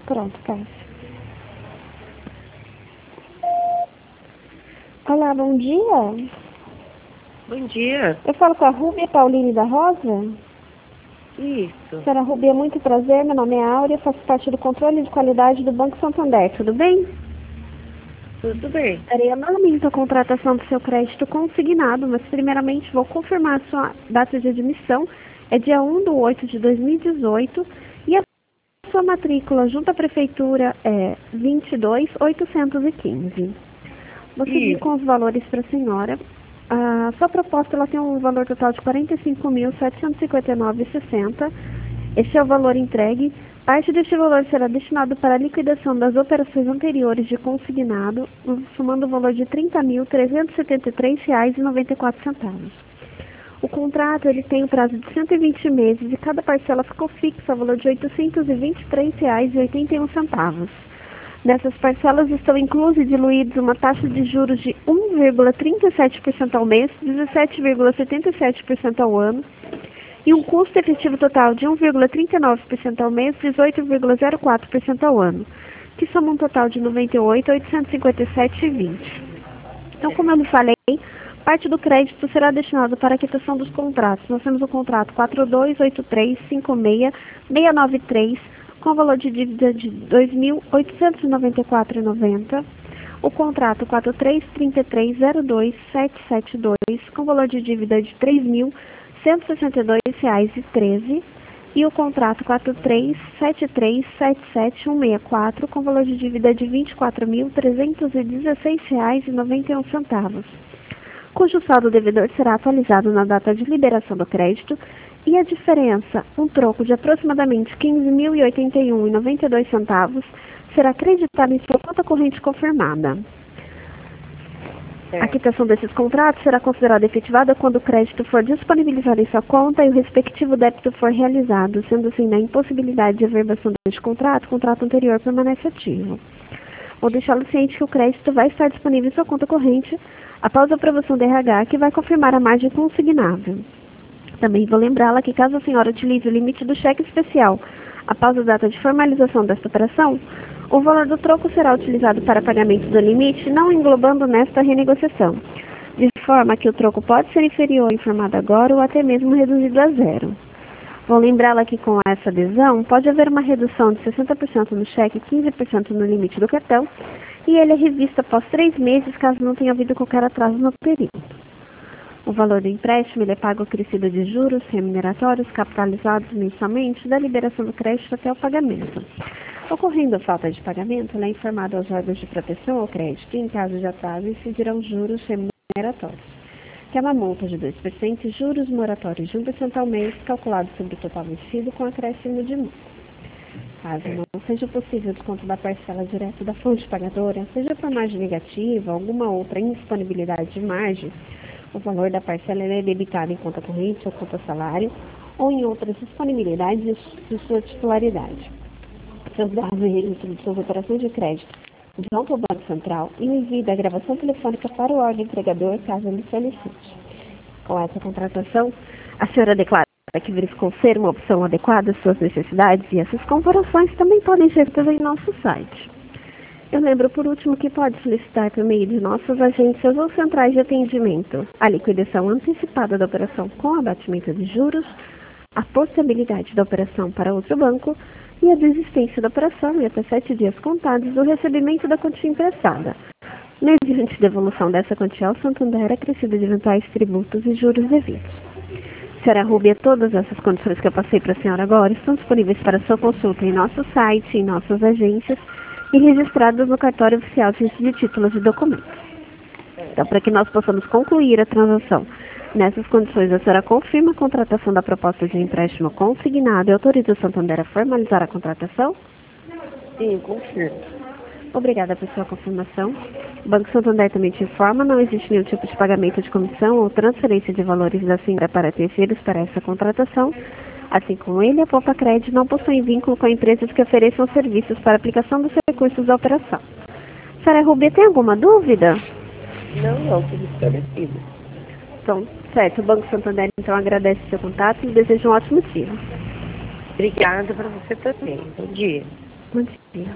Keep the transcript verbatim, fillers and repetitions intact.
Pronto, Cássio. Olá, bom dia. Bom dia. Eu falo com a Rúbia Pauline da Rosa? Isso. Senhora Rúbia, muito prazer. Meu nome é Áurea, faço parte do controle de qualidade do Banco Santander. Tudo bem? Tudo bem. Estarei analisando a contratação do seu crédito consignado, mas primeiramente vou confirmar a sua data de admissão. É dia um de oito de dois mil e dezoito e a sua matrícula junto à prefeitura é vinte e dois mil oitocentos e quinze. Vou seguir com os valores para a senhora. A sua proposta ela tem um valor total de quarenta e cinco mil setecentos e cinquenta e nove reais e sessenta centavos. Esse é o valor entregue. Parte deste valor será destinado para a liquidação das operações anteriores de consignado, somando o valor de trinta mil trezentos e setenta e três reais e noventa e quatro centavos. O contrato ele tem um prazo de cento e vinte meses e cada parcela ficou fixa ao valor de oitocentos e vinte e três reais e oitenta e um centavos. Nessas parcelas estão inclusos e diluídos uma taxa de juros de um vírgula trinta e sete por cento ao mês, dezessete vírgula setenta e sete por cento ao ano, e um custo efetivo total de um vírgula trinta e nove por cento ao mês, dezoito vírgula zero quatro por cento ao ano, que soma um total de noventa e oito mil oitocentos e cinquenta e sete reais e vinte centavos. Então, como eu lhe falei, parte do crédito será destinado para a quitação dos contratos. Nós temos o contrato quatro dois oito três cinco seis seis nove três, com valor de dívida de dois mil oitocentos e noventa e quatro reais e noventa centavos. O contrato quatro três três três zero dois sete sete dois, com valor de dívida de três mil cento e sessenta e dois reais e treze centavos. E o contrato quatro três sete três sete sete um seis quatro, com valor de dívida de vinte e quatro mil trezentos e dezesseis reais e noventa e um centavos. Cujo saldo devedor será atualizado na data de liberação do crédito, e a diferença, um troco de aproximadamente quinze mil e oitenta e um reais e noventa e dois centavos, será acreditada em sua conta corrente confirmada. A quitação desses contratos será considerada efetivada quando o crédito for disponibilizado em sua conta e o respectivo débito for realizado, sendo assim, na impossibilidade de averbação deste contrato, o contrato anterior permanece ativo. Vou deixá-lo ciente que o crédito vai estar disponível em sua conta corrente após a aprovação do R H, que vai confirmar a margem consignável. Também vou lembrá-la que caso a senhora utilize o limite do cheque especial após a data de formalização desta operação, o valor do troco será utilizado para pagamento do limite, não englobando nesta renegociação, de forma que o troco pode ser inferior ao informado agora ou até mesmo reduzido a zero. Vou lembrá-la que com essa adesão pode haver uma redução de sessenta por cento no cheque e quinze por cento no limite do cartão, e ele é revisto após três meses caso não tenha havido qualquer atraso no período. O valor do empréstimo ele é pago acrescido de juros remuneratórios capitalizados mensalmente da liberação do crédito até o pagamento. Ocorrendo a falta de pagamento, ele é informado aos órgãos de proteção ao crédito e, em caso de atraso, incidirão juros remuneratórios, que é uma multa de dois por cento e juros moratórios de um por cento ao mês, calculado sobre o total vencido com acréscimo de multa. Caso não seja possível o desconto da parcela direto da fonte pagadora, seja por margem negativa ou alguma outra indisponibilidade de margem, o valor da parcela é debitado em conta corrente ou conta salário ou em outras disponibilidades de sua titularidade. Seus dados e registro de suas operações de crédito vão para o Banco Central e envie da gravação telefônica para o órgão empregador, caso ele solicite. Com essa contratação, a senhora declara que verificou ser uma opção adequada às suas necessidades e essas comparações também podem ser feitas em nosso site. Eu lembro, por último, que pode solicitar por meio de nossas agências ou centrais de atendimento a liquidação antecipada da operação com abatimento de juros, a possibilidade da operação para outro banco e a desistência da operação em até sete dias contados do recebimento da quantia emprestada, mediante devolução dessa quantia ao Santander acrescida de eventuais tributos e juros devidos. Senhora Rúbia, todas essas condições que eu passei para a senhora agora estão disponíveis para sua consulta em nosso site, em nossas agências e registradas no cartório oficial de títulos e documentos. Então, para que nós possamos concluir a transação nessas condições, a senhora confirma a contratação da proposta de empréstimo consignado e autoriza o Santander a formalizar a contratação? Sim, confirmo. Obrigada por sua confirmação. O Banco Santander também te informa, não existe nenhum tipo de pagamento de comissão ou transferência de valores da senhora para terceiros para essa contratação. Assim como ele, a Poupa Crédito não possui vínculo com empresas que ofereçam serviços para aplicação dos recursos da operação. Senhora Rubia, tem alguma dúvida? Não, não, tudo esclarecido. Então, certo. O Banco Santander, então, agradece o seu contato e deseja um ótimo dia. Obrigada para você também. Bom dia. Bom dia.